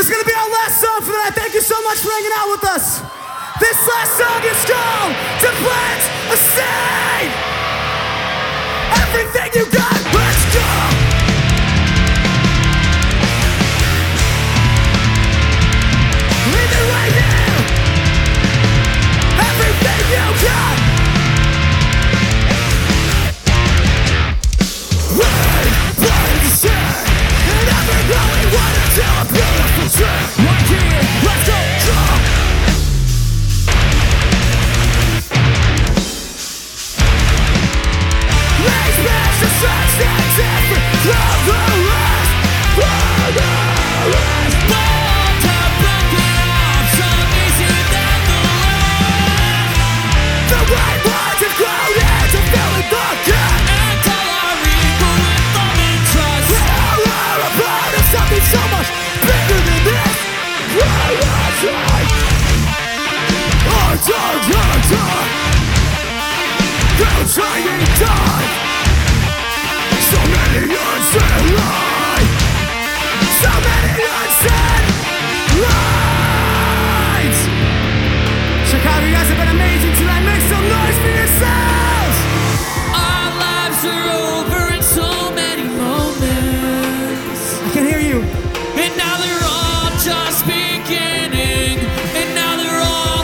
is going to be our last song for the night. Thank you so much for hanging out with us. This last song is called To Plant a Seed. Everything you got, let's go. Leave it right here. Everything you got. Plant a seed. And never really wanted to a beautiful tree. Right here, let's go. So much bigger than this. Trying time. So many unsaid lies. So many unsaid lies. Chicago, you guys have been amazing tonight. Make some noise for yourselves. Our lives are over in so many moments. I can hear you. And now they're all just beginning. And now they're all.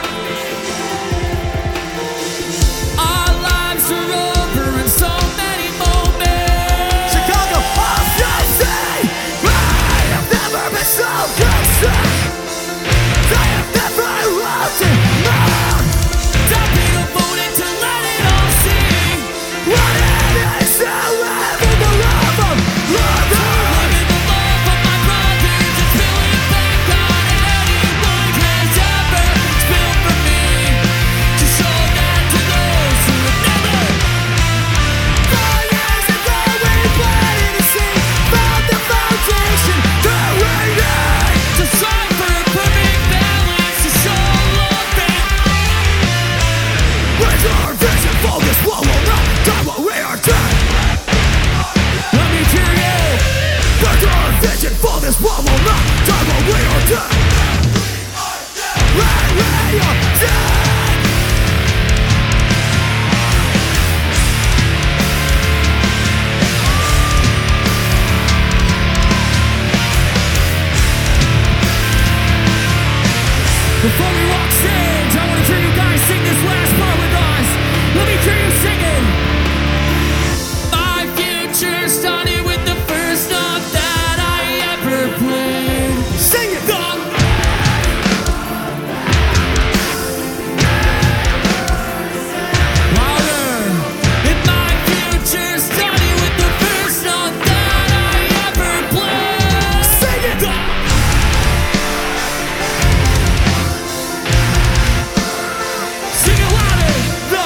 Our lives are over in so many moments. Chicago, off your seat. I have never been so concerned. I have never loved it more. Tell people voting to let it all sing. What it is to live in the love of love. Living the love of my brothers and spilling back on anyone has ever spilled for me. To show that to those who have never. 4 years ago we planted a seed, found the foundation that we need. To strive for a perfect balance, to show love and With our vision focus, what will not die when we are dead. let me hear you. With our vision for this world will not die when we are dead. When we are dead. Before we walk stage, I want to hear you guys sing this last part with us. Let me hear you sing it. My future started with the first note that I ever played. Sing it. Louder. And my future started with the first note that I ever played. Sing it. Sing it louder.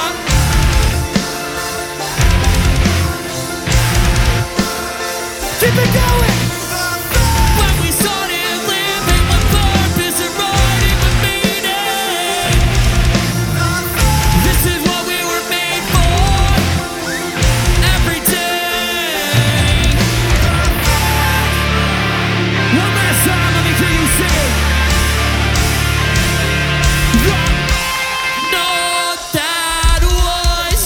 Keep it going. When we started living with purpose and writing with meaning. This is what we were made for. Every day. One last time, let me hear you sing it. No, that was.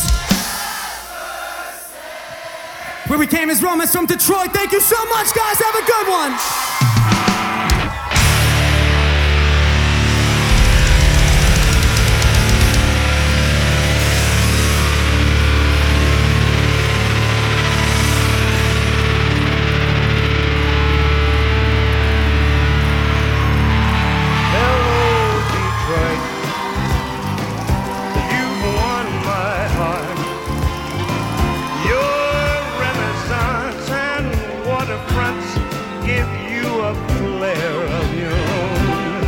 Where we came is Romans from Detroit. Thank you so much, guys. Have a good one. Hello, Detroit. You've won my heart. Your renaissance and waterfronts give you a flair of your own.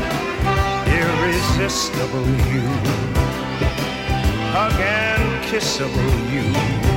Irresistible you, hug and kissable you.